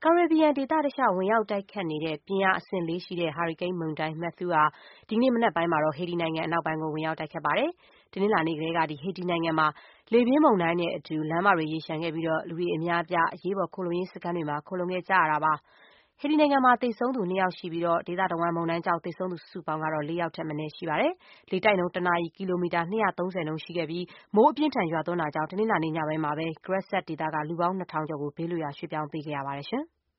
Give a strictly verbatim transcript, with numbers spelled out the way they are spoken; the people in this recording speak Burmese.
ကာရစ်ဘီယံဒေသတလျှောက်ဝင်ရောက်တိုက်ခတ်နေတဲ့ပြင်းအားအဆင့်လေးရှိတဲ့ ဟာရီကိန်းမုန်တိုင်း Matthew ဟာ ဒီကနေ့မနက်ပိုင်းမှာတော့ ဟေတီနိုင်ငံအနောက်ပိုင်းကို ဝင်ရောက်တိုက်ခတ်ပါတယ်။ တနင်္လာနေ့ကတည်းက ဟေတီနိုင်ငံမှာ လေပြင်းမုန်တိုင်းနဲ့အတူ လမ်းမတွေရေလျှံခဲ့ပြီး လူတွေအများအပြား အရေးပေါ်ခိုလှုံရေးစခန်းတွေမှာ ခိုလှုံခဲ့ကြရတာပါ။ ဟေတီနိုင်ငံမှာ သေဆုံးသူ နှစ်ယောက်ရှိပြီး ဒေသတဝှမ်း မုန်တိုင်းကြောင့် သေဆုံးသူ စုစုပေါင်းကတော့ လေးယောက်ထက်မနည်းရှိပါတယ်။ လေတိုက်နှုန်း တနာရီ ကီလိုမီတာ ၂၃၀ နှုန်းရှိခဲ့ပြီး မိုးအပြင်းအထန်ရွာသွန်းတာကြောင့် တနင်္လာနေ့ညပိုင်းမှာပဲ Gresset ဒေသက လူပေါင်း နှစ်ထောင်ကျော်ကို ဘေးလွတ်ရာ ရွှေ့ပြောင်းပေးခဲ့ရပါတယ်။